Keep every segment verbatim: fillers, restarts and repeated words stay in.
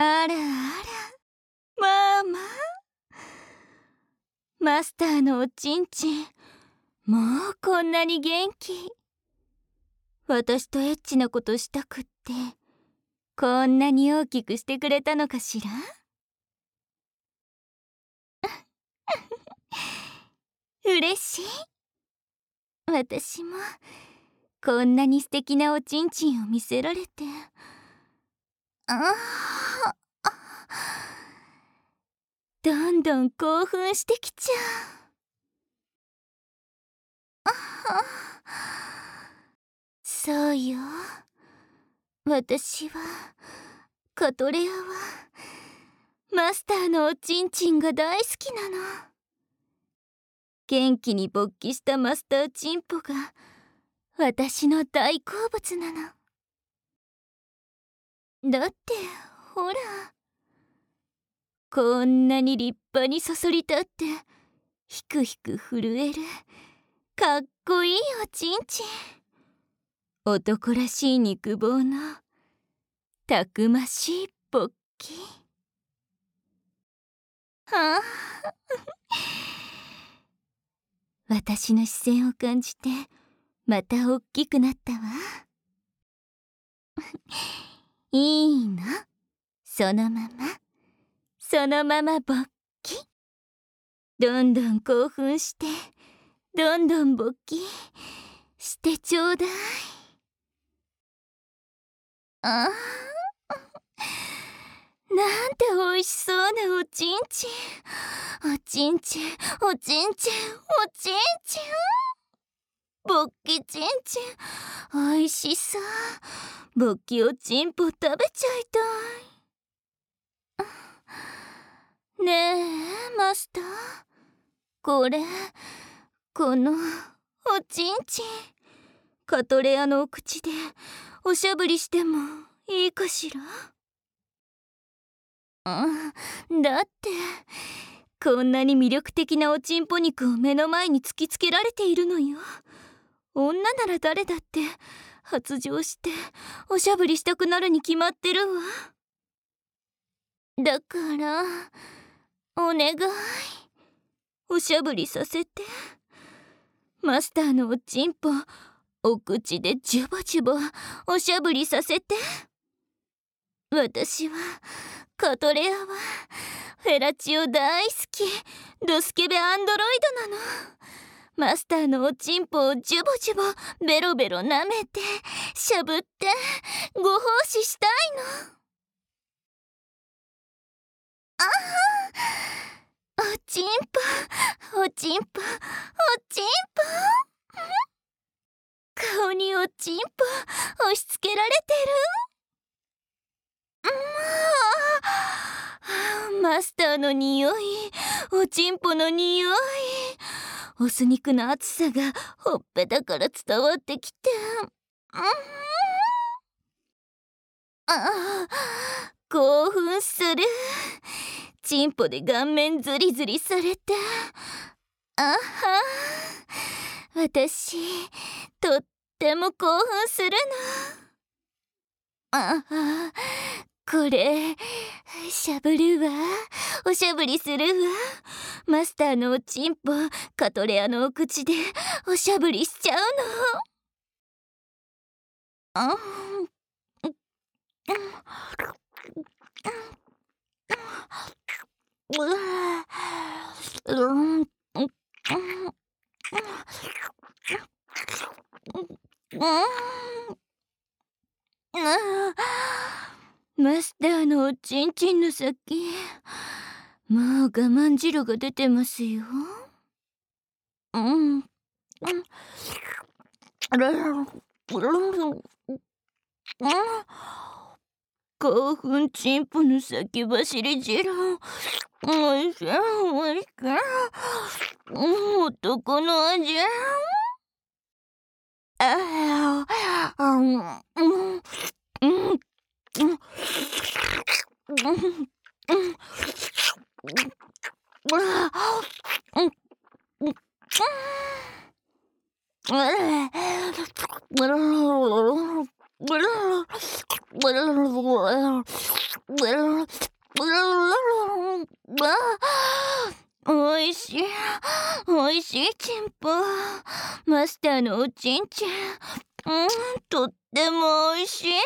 あらあら、まあまあ。マスターのおちんちん、もうこんなに元気。私とエッチなことしたくって、こんなに大きくしてくれたのかしら。嬉しい。私もこんなに素敵なおちんちんを見せられて、ああ、どんどん興奮してきちゃう。あ、そうよ。私はカトレアはマスターのおちんちんが大好きなの。元気に勃起したマスターチンポが私の大好物なの。だってほら、こんなに立派にそそり立ってひくひく震えるかっこいいおちんちん。男らしい肉棒のたくましい勃起。はあ私の視線を感じてまた大きくなったわ。いいの、そのままそのまま勃起。どんどん興奮してどんどん勃起してちょうだい。ああ、なんておいしそうなおちんちん。おちんちんおちんちんおちんちん、勃起ちんちん、おいしそう。勃起おちんぽ食べちゃいたい。ねえマスター、これこのおちんちん、カトレアのお口でおしゃぶりしてもいいかしら。うん、だってこんなに魅力的なおちんぽ肉を目の前に突きつけられているのよ。女なら誰だって発情しておしゃぶりしたくなるに決まってるわ。だからお願い、おしゃぶりさせて。マスターのおちんぽお口でジュボジュボおしゃぶりさせて。私はカトレアはフェラチオ大好きドスケベアンドロイドなの。マスターのおちんぽをジュボジュボベロベロ舐めてしゃぶってご奉仕したいの。ああ、おちんぽおちんぽおちんぽ顔におちんぽ押し付けられてる。もうマスターの匂い、おちんぽの匂い、お酢肉の熱さがほっぺたから伝わってきて、うん、ああ興奮する。チンポで顔面ズリズリされて、あは私とっても興奮するの。ああこれしゃぶるわ、おしゃぶりするわ。マスターのおちんぽカトレアのお口でおしゃぶりしちゃうの。あううんマスターのおちんちんの先、もう我慢汁が出てますよ。うん。興奮チンポの先走り汁、おいしいおいしい、男の味。ああ、うん、うん、うん、うん、 おいしい、おいしいチンポ。マスターのおちんちん、うん、とってもおいしい。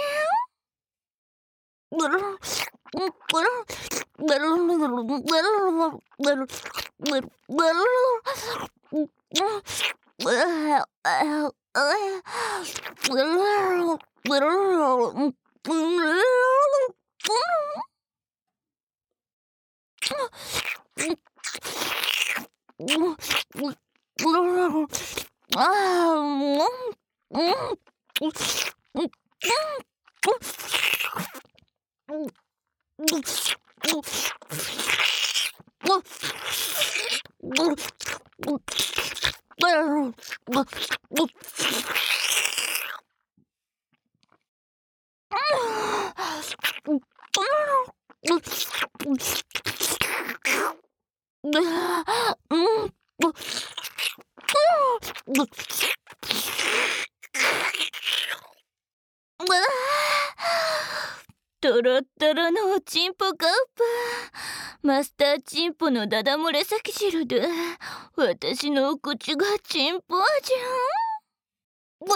トロットロのおちんぽカップ、マスターチンポのダダ漏れ先汁で私のお口がチンポじゃん。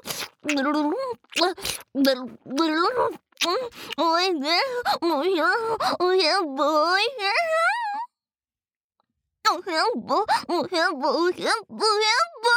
おいね、おやおやぼや、おやぼおやぼおやぼやぼ。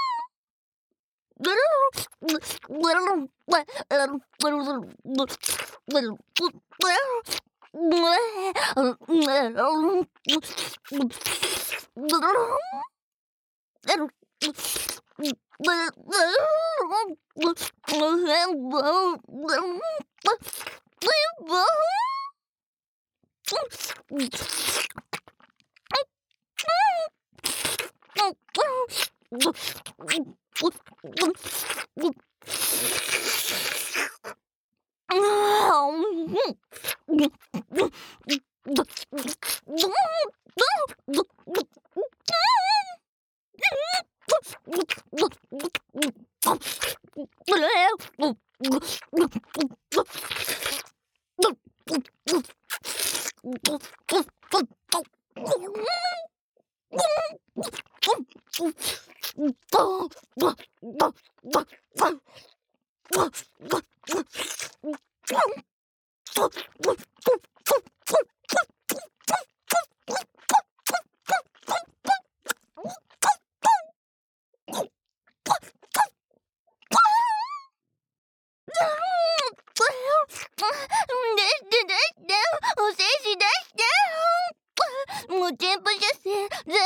もう全部射精、ダメ射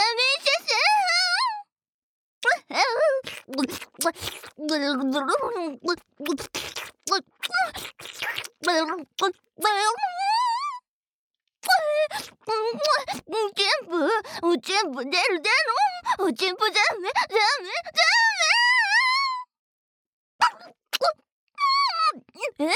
全部、お全部出る出る、お全部ダメダメダメ。え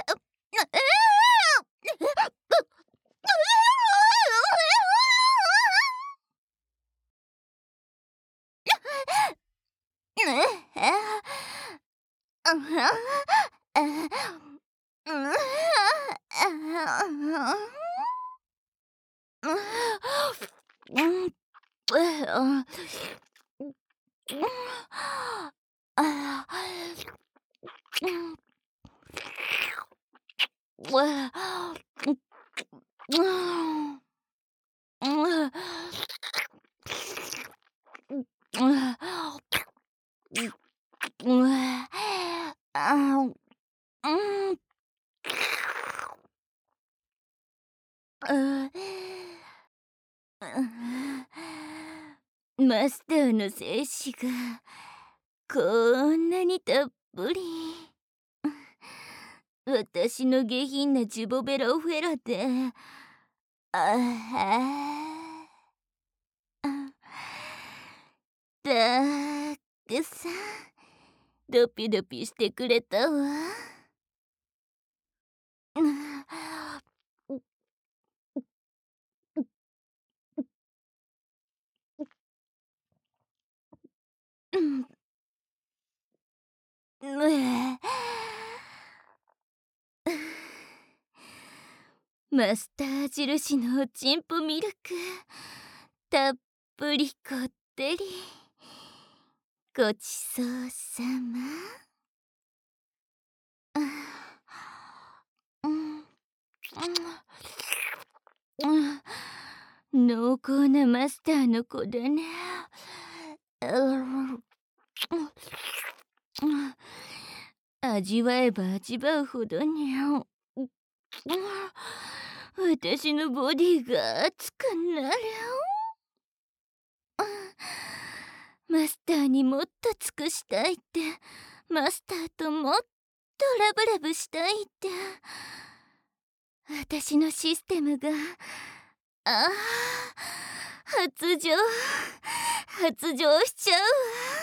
マスターの精子がこんなにたっぷり。私の下品なジュボベラオフェラで、あはたくさんドピドピしてくれたわ。 マスター印のおちんぽミルクたっぷりこってり。ごちそうさま。うん、うん、濃厚なマスターの子だね。味わえば味わうほどに私のボディが熱くなる。マスターにもっと尽くしたいって、マスターともっとラブラブしたいって、私のシステムが、ああ、発情発情しちゃうわ。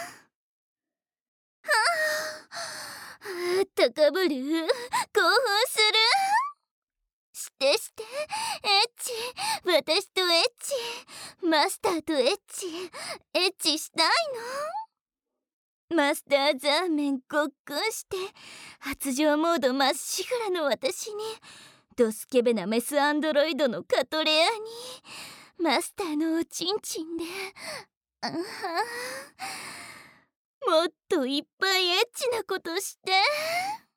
はあ、高ぶる、興奮する。してしてエッチ、私とエッチ、マスターとエッチ、エッチしたいの。マスターザーメンごっくんして発情モードまっしぐらの私に、ドスケベなメスアンドロイドのカトレアにマスターのおちんちんで、あはもっといっぱいエッチなことして。